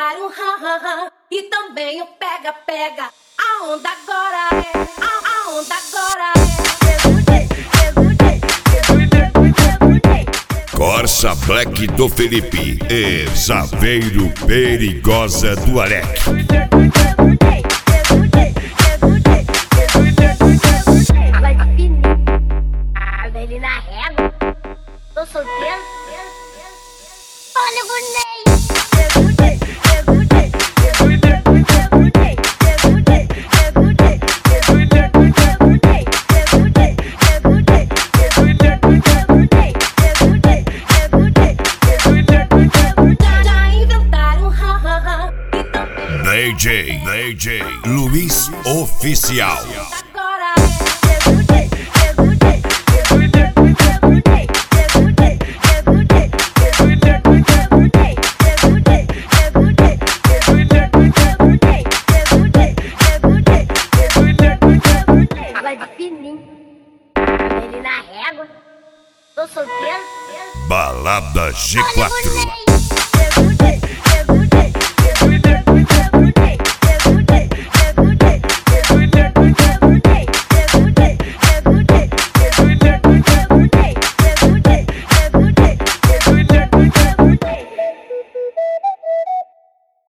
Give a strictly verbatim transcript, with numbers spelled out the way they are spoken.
inventaram ha-ha-ha e também o pega-pega. A onda agora é, a, a onda agora é. Corsa Black do Felipe e Zaveiro Perigosa do Alec. Ele na régua, tô solteiro. Olha o Ney. Já inventaram ha-ha-ha e também D J, D J Luiz Oficial. agora Vai de fininho. Ele na régua, tô solteiro. Balada G Olha o quatro. Ney.